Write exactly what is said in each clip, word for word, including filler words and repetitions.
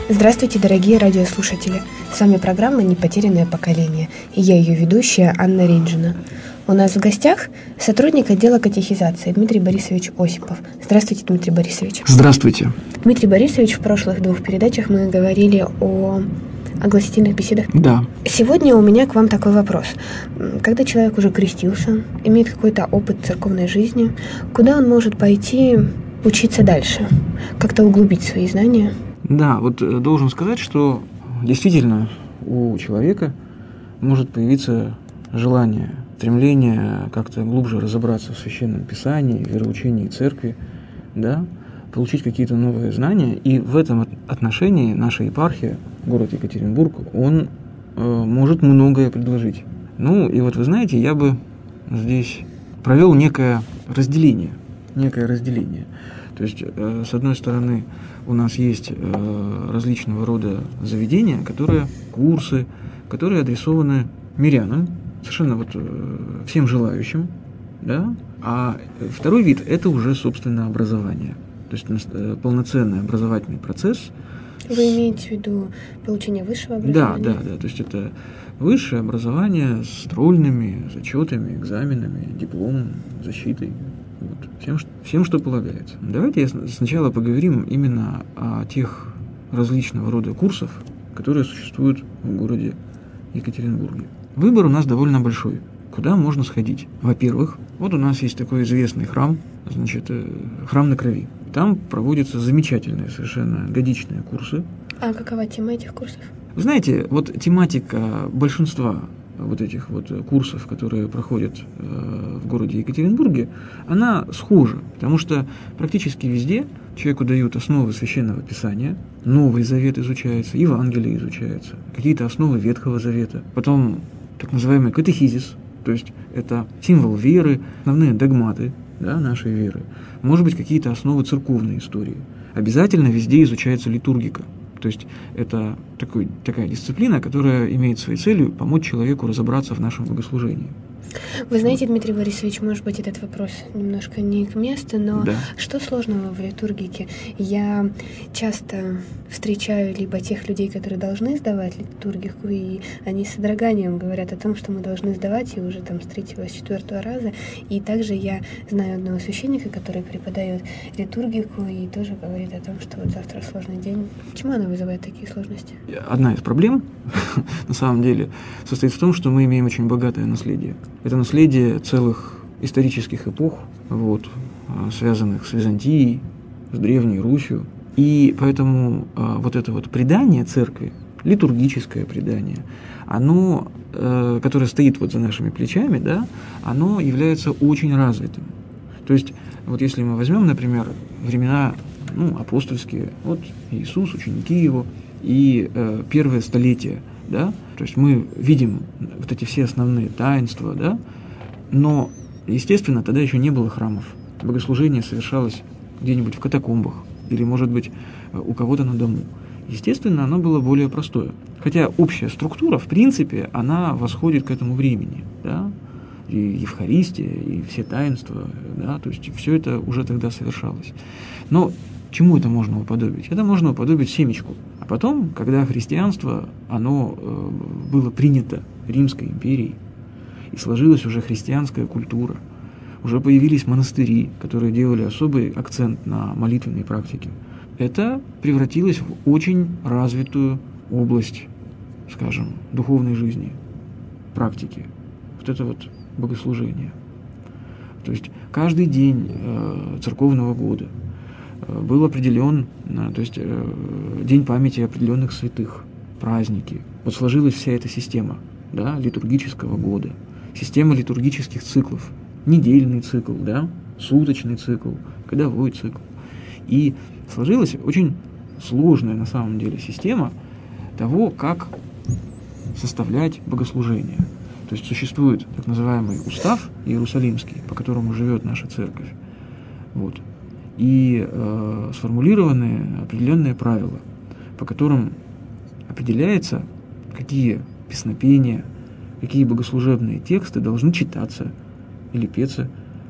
Здравствуйте, дорогие радиослушатели! С вами программа «Непотерянное поколение» и я ее ведущая Анна Ринжина. У нас в гостях сотрудник отдела катехизации Дмитрий Борисович Осипов. Здравствуйте, Дмитрий Борисович. Здравствуйте. Дмитрий Борисович, в прошлых двух передачах мы говорили о огласительных беседах. Да. Сегодня у меня к вам такой вопрос. Когда человек уже крестился, имеет какой-то опыт церковной жизни, куда он может пойти учиться дальше? Как-то углубить свои знания? Да, вот должен сказать, что действительно у человека может появиться желание, стремление как-то глубже разобраться в Священном Писании, в вероучении Церкви, да, получить какие-то новые знания. И в этом отношении наша епархия, город Екатеринбург, он э, может многое предложить. Ну, и вот вы знаете, я бы здесь провел некое разделение, некое разделение. То есть, э, с одной стороны, у нас есть э, различного рода заведения, которые, курсы, которые адресованы мирянам, совершенно вот э, всем желающим, да. А второй вид – это уже, собственно, образование, то есть э, полноценный образовательный процесс. Вы имеете в виду получение высшего образования? Да, да, да, то есть это высшее образование с тройными зачетами, экзаменами, дипломом, защитой. Вот, всем, всем, что полагается. Давайте я сначала поговорим именно о тех различного рода курсов, которые существуют в городе Екатеринбурге. Выбор у нас довольно большой. Куда можно сходить? Во-первых, вот у нас есть такой известный храм, значит, храм на Крови. Там проводятся замечательные, совершенно годичные курсы. А какова тема этих курсов? Вы знаете, вот тематика большинства вот этих вот курсов, которые проходят э, в городе Екатеринбурге, она схожа, потому что практически везде человеку дают основы Священного Писания, Новый Завет изучается, Евангелие изучается, какие-то основы Ветхого Завета, потом так называемый катехизис, то есть это символ веры, основные догматы, да, нашей веры, может быть, какие-то основы церковной истории. Обязательно везде изучается литургика. То есть это такой, такая дисциплина, которая имеет своей целью помочь человеку разобраться в нашем богослужении. Вы знаете, Дмитрий Борисович, может быть, этот вопрос немножко не к месту, но да. Что сложного в литургике? Я часто встречаю либо тех людей, которые должны сдавать литургику, и они с содроганием говорят о том, что мы должны сдавать, и уже там с третьего, с четвертого раза. И также я знаю одного священника, который преподает литургику, и тоже говорит о том, что вот завтра сложный день. Почему она вызывает такие сложности? Одна из проблем, на самом деле, состоит в том, что мы имеем очень богатое наследие. Это наследие целых исторических эпох, вот, связанных с Византией, с Древней Русью. И поэтому э, вот это вот предание церкви, литургическое предание, оно, э, которое стоит вот за нашими плечами, да, оно является очень развитым. То есть, вот если мы возьмем, например, времена ну, апостольские, вот Иисус, ученики его, и э, первое столетие, да, то есть мы видим вот эти все основные таинства, да, но, естественно, тогда еще не было храмов. Богослужение совершалось где-нибудь в катакомбах или, может быть, у кого-то на дому. Естественно, оно было более простое. Хотя общая структура, в принципе, она восходит к этому времени, да, и Евхаристия, и все таинства, да, то есть все это уже тогда совершалось. Но чему это можно уподобить? Это можно уподобить семечку. А потом, когда христианство, оно э, было принято Римской империей, и сложилась уже христианская культура, уже появились монастыри, которые делали особый акцент на молитвенной практике, это превратилось в очень развитую область, скажем, духовной жизни, практики. Вот это вот богослужение. То есть каждый день э, церковного года был определен, то есть день памяти определенных святых, праздники. Вот сложилась вся эта система, да, литургического года, система литургических циклов, недельный цикл, да, суточный цикл, годовой цикл. И сложилась очень сложная на самом деле система того, как составлять богослужение. То есть существует так называемый устав Иерусалимский, по которому живет наша церковь. Вот. И э, сформулированы определенные правила, по которым определяется, какие песнопения, какие богослужебные тексты должны читаться или петься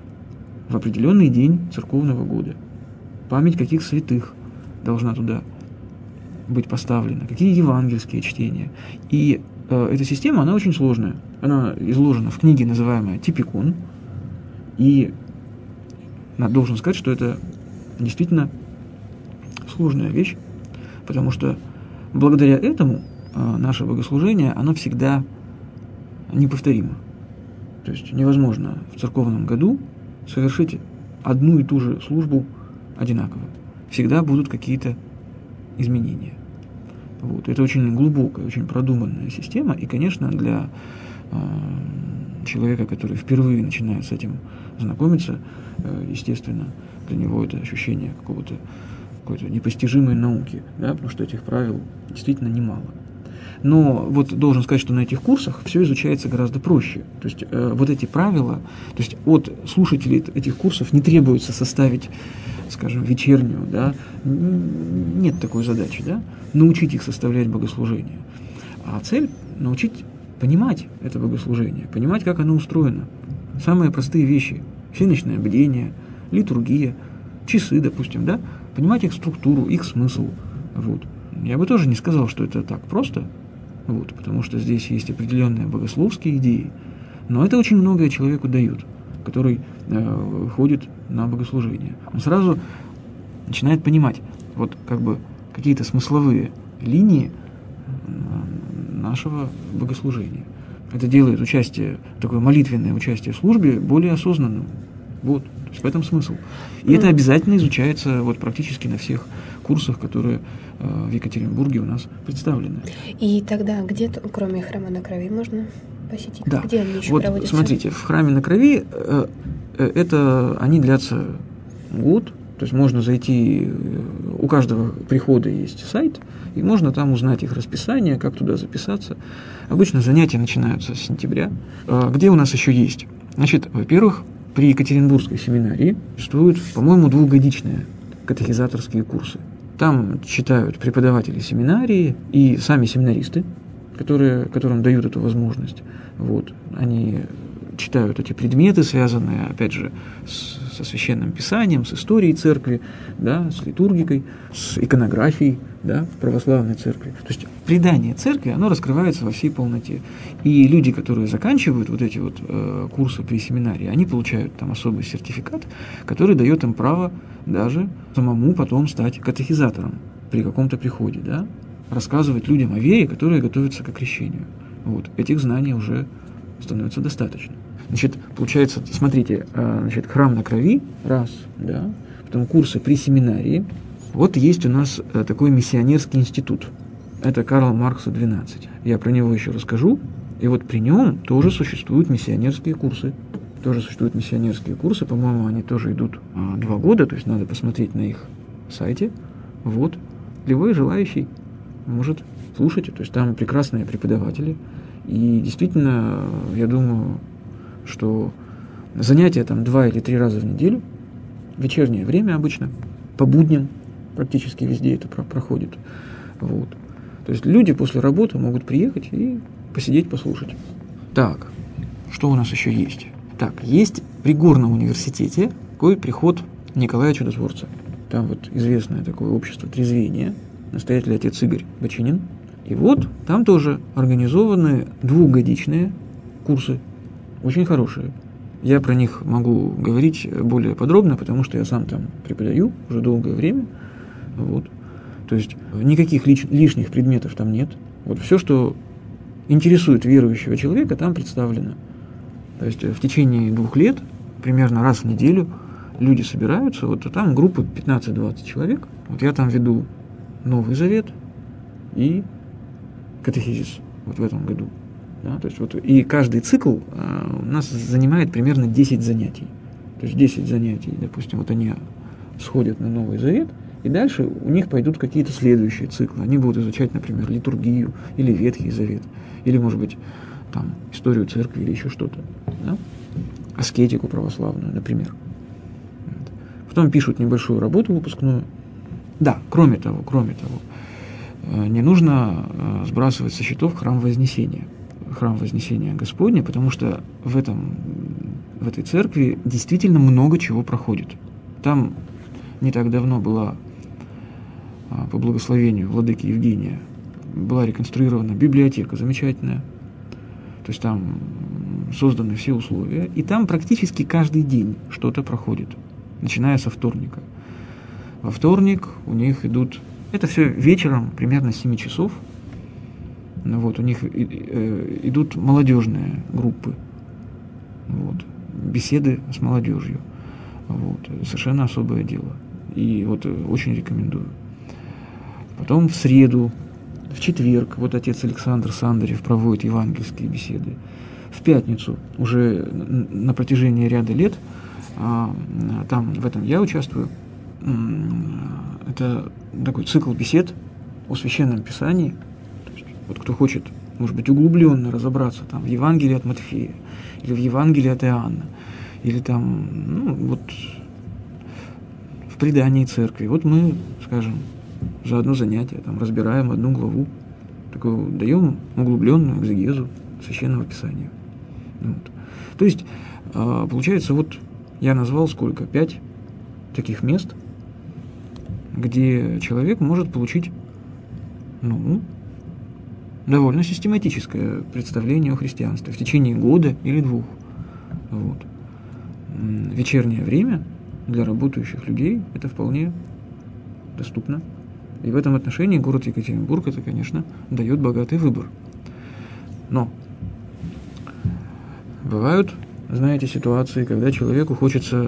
в определенный день церковного года. Память каких святых должна туда быть поставлено, какие евангельские чтения. И э, эта система, она очень сложная. Она изложена в книге, называемая «Типикон». И я должен сказать, что это действительно сложная вещь, потому что благодаря этому э, наше богослужение, оно всегда неповторимо. То есть невозможно в церковном году совершить одну и ту же службу одинаково. Всегда будут какие-то изменения. Вот. Это очень глубокая, очень продуманная система, и, конечно, для э, человека, который впервые начинает с этим знакомиться, э, естественно, для него это ощущение какого-то, какой-то непостижимой науки, да, потому что этих правил действительно немало. Но вот должен сказать, что на этих курсах все изучается гораздо проще. То есть э, вот эти правила, то есть от слушателей этих курсов не требуется составить, скажем, вечернюю, да, нет такой задачи, да, научить их составлять богослужение. А цель – научить понимать это богослужение, понимать, как оно устроено. Самые простые вещи – всеночное бдение, литургия, часы, допустим, да, понимать их структуру, их смысл. Вот. Я бы тоже не сказал, что это так просто, вот, потому что здесь есть определенные богословские идеи, но это очень многое человеку дают, который э, ходит на богослужение. Он сразу начинает понимать вот как бы какие-то смысловые линии нашего богослужения. Это делает участие, такое молитвенное участие в службе более осознанным. Вот, то есть в этом смысл. И mm. это обязательно изучается вот практически на всех курсах, которые э, в Екатеринбурге у нас представлены. И тогда где-то, кроме храма на Крови, можно посетить? Да. Где они еще вот проводятся? Смотрите, в храме на Крови э, э, это они длятся год, то есть можно зайти, у каждого прихода есть сайт, и можно там узнать их расписание, как туда записаться. Обычно занятия начинаются с сентября. Э, где у нас еще есть? Значит, во-первых, при Екатеринбургской семинарии существуют, по-моему, двухгодичные катехизаторские курсы. Там читают преподаватели семинарии и сами семинаристы, которые, которым дают эту возможность. Вот. Они читают эти предметы, связанные, опять же, с, со священным писанием, с историей церкви, да, с литургикой, с иконографией, да, в православной церкви. То есть предание церкви, оно раскрывается во всей полноте. И люди, которые заканчивают вот эти вот э, курсы при семинарии, они получают там особый сертификат, который дает им право даже самому потом стать катехизатором при каком-то приходе, да, рассказывать людям о вере, которые готовятся к крещению. Вот. Этих знаний уже становится достаточно. Значит, получается, смотрите, значит, храм на Крови, раз, да, потом курсы при семинарии. Вот есть у нас такой миссионерский институт. Это Карла Маркса двенадцать. Я про него еще расскажу. И вот при нем тоже существуют миссионерские курсы. Тоже существуют миссионерские курсы. По-моему, они тоже идут а, два года, то есть надо посмотреть на их сайте. Вот. Любой желающий может слушать. То есть там прекрасные преподаватели. И действительно, я думаю, что занятия там два или три раза в неделю, вечернее время обычно, по будням практически везде это проходит. Вот. То есть люди после работы могут приехать и посидеть, послушать. Так, что у нас еще есть? Так, есть при Горном университете такой приход Николая Чудотворца. Там вот известное такое общество трезвения, настоятель отец Игорь Бочинин. И вот там тоже организованы двухгодичные курсы, очень хорошие. Я про них могу говорить более подробно, потому что я сам там преподаю уже долгое время. Вот. То есть никаких лиш- лишних предметов там нет. Вот все, что интересует верующего человека, там представлено. То есть в течение двух лет, примерно раз в неделю, люди собираются, вот там группы пятнадцать-двадцать человек. Вот я там веду Новый Завет и катехизис вот в этом году. Да, то есть вот, и каждый цикл а, у нас занимает примерно десять занятий. То есть десять занятий, допустим, вот они сходят на Новый Завет, и дальше у них пойдут какие-то следующие циклы. Они будут изучать, например, литургию или Ветхий Завет, или, может быть, там, историю церкви или еще что-то. Да? Аскетику православную, например. Потом пишут небольшую работу выпускную. Да, кроме того, кроме того, не нужно сбрасывать со счетов храм Вознесения. Храм Вознесения Господня, потому что в, этом, в этой церкви действительно много чего проходит. Там не так давно была по благословению владыки Евгения была реконструирована библиотека замечательная, то есть там созданы все условия, и там практически каждый день что-то проходит, начиная со вторника. Во вторник у них идут, это все вечером, примерно с семи часов, вот, у них идут молодежные группы, вот, беседы с молодежью, вот, совершенно особое дело, и вот очень рекомендую. Потом в среду, в четверг, вот отец Александр Сандарев проводит евангельские беседы. В пятницу, уже на протяжении ряда лет, там в этом я участвую, это такой цикл бесед о Священном Писании. То есть, вот кто хочет, может быть, углубленно разобраться там, в Евангелии от Матфея, или в Евангелии от Иоанна, или там, ну, вот, в предании церкви. Вот мы, скажем, за одно занятие там, разбираем одну главу, такую, даем углубленную экзегезу Священного Писания. Вот. То есть, получается, вот я назвал сколько? Пять таких мест, где человек может получить, ну, довольно систематическое представление о христианстве в течение года или двух. Вот. Вечернее время для работающих людей это вполне доступно. И в этом отношении город Екатеринбург это, конечно, дает богатый выбор. Но бывают, знаете, ситуации, когда человеку хочется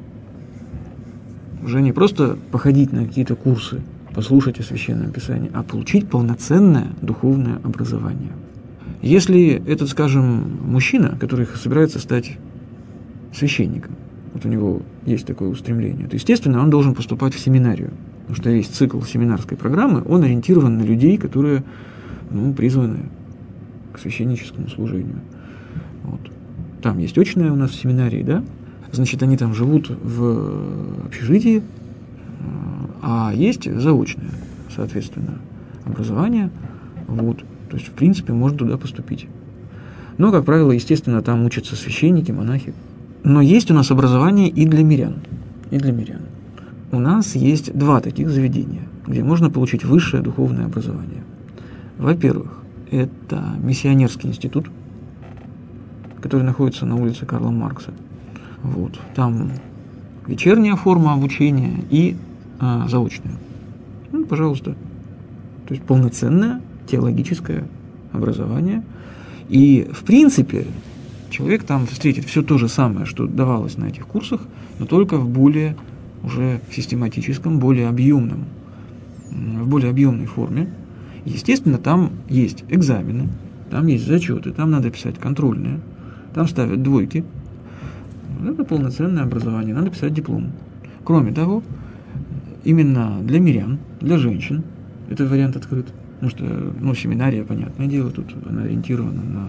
уже не просто походить на какие-то курсы, послушать о Священном Писании, а получить полноценное духовное образование. Если этот, скажем, мужчина, который собирается стать священником, вот у него есть такое устремление, то, естественно, он должен поступать в семинарию, потому что весь цикл семинарской программы, он ориентирован на людей, которые, ну, призваны к священническому служению. Вот. Там есть очная у нас в семинарии, да? Значит, они там живут в общежитии, а есть заочное, соответственно, образование. Вот. То есть, в принципе, можно туда поступить. Но, как правило, естественно, там учатся священники, монахи. Но есть у нас образование и для мирян. И для мирян. У нас есть два таких заведения, где можно получить высшее духовное образование. Во-первых, это миссионерский институт, который находится на улице Карла Маркса. Вот. Там вечерняя форма обучения и а, заочная. Ну, пожалуйста. То есть полноценное теологическое образование. И, в принципе, человек там встретит все то же самое, что давалось на этих курсах, но только в более уже систематическом, более объемном, в более объемной форме. Естественно, там есть экзамены, там есть зачеты, там надо писать контрольные, там ставят двойки. Это полноценное образование, надо писать диплом. Кроме того, именно для мирян, для женщин, этот вариант открыт. Потому что, ну, семинария, понятное дело, тут она ориентирована на,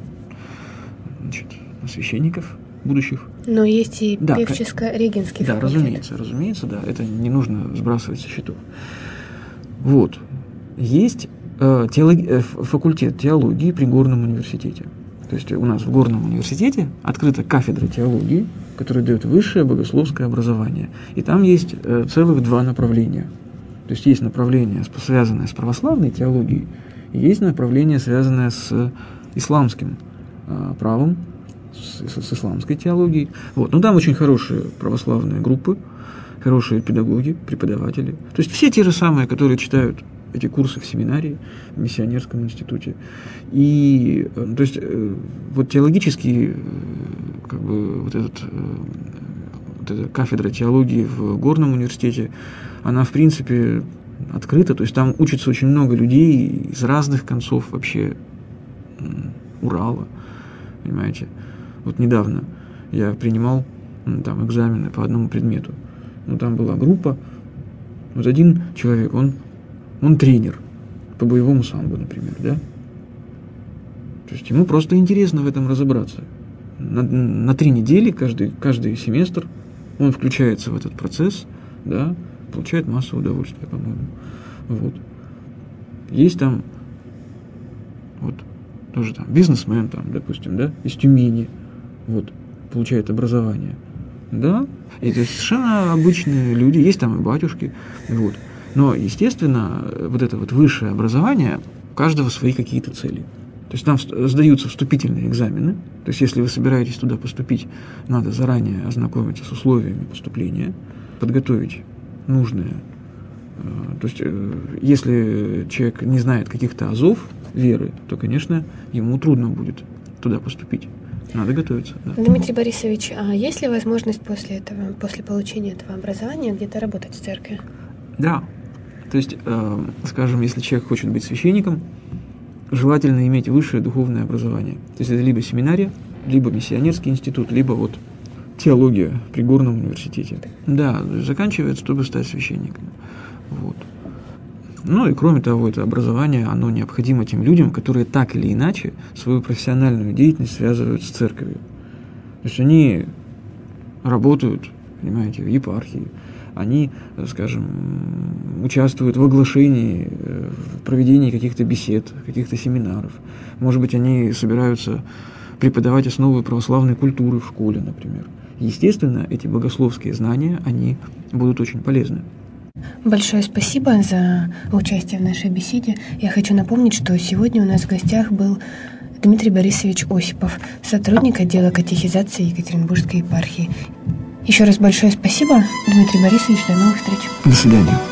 значит, на священников будущих. Но есть и да, певческо-регенский да, факультет. Да, разумеется, разумеется, да, это не нужно сбрасывать со счетов. Вот. Есть э, теолог... э, факультет теологии при Горном университете. То есть у нас в Горном университете открыта кафедра теологии, которая дает высшее богословское образование. И там есть э, целых два направления. То есть есть направление, связанное с православной теологией, и есть направление, связанное с исламским э, правом, с, с, с исламской теологией. Вот. Но там очень хорошие православные группы, хорошие педагоги, преподаватели. То есть все те же самые, которые читают эти курсы в семинарии, в миссионерском институте. И, то есть, вот теологический, как бы, вот, этот, вот эта кафедра теологии в Горном университете, она, в принципе, открыта, то есть там учатся очень много людей из разных концов вообще Урала, понимаете. Вот недавно я принимал там экзамены по одному предмету. Ну, там была группа, вот один человек, он Он тренер по боевому самбо, например, да? То есть ему просто интересно в этом разобраться. На, на три недели, каждый, каждый семестр, он включается в этот процесс, да, получает массу удовольствия, по-моему. Вот. Есть там, вот, тоже там бизнесмен, там, допустим, да, из Тюмени, вот, получает образование. Да, это совершенно обычные люди, есть там и батюшки, вот. Но, естественно, вот это вот высшее образование, у каждого свои какие-то цели. То есть там сдаются вступительные экзамены. То есть если вы собираетесь туда поступить, надо заранее ознакомиться с условиями поступления, подготовить нужное. То есть если человек не знает каких-то азов веры, то, конечно, ему трудно будет туда поступить. Надо готовиться. Да. Дмитрий Борисович, а есть ли возможность после этого, после получения этого образования где-то работать в церкви? Да. То есть, э, скажем, если человек хочет быть священником, желательно иметь высшее духовное образование. То есть это либо семинария, либо миссионерский институт, либо вот теология при Горном университете. Да, заканчивает, чтобы стать священником. Вот. Ну и кроме того, это образование, оно необходимо тем людям, которые так или иначе свою профессиональную деятельность связывают с церковью. То есть они работают, понимаете, в епархии, они, скажем, участвуют в оглашении, в проведении каких-то бесед, каких-то семинаров. Может быть, они собираются преподавать основы православной культуры в школе, например. Естественно, эти богословские знания, они будут очень полезны. Большое спасибо за участие в нашей беседе. Я хочу напомнить, что сегодня у нас в гостях был Дмитрий Борисович Осипов, сотрудник отдела катехизации Екатеринбургской епархии. Еще раз большое спасибо, Дмитрий Борисович, до новых встреч. До свидания.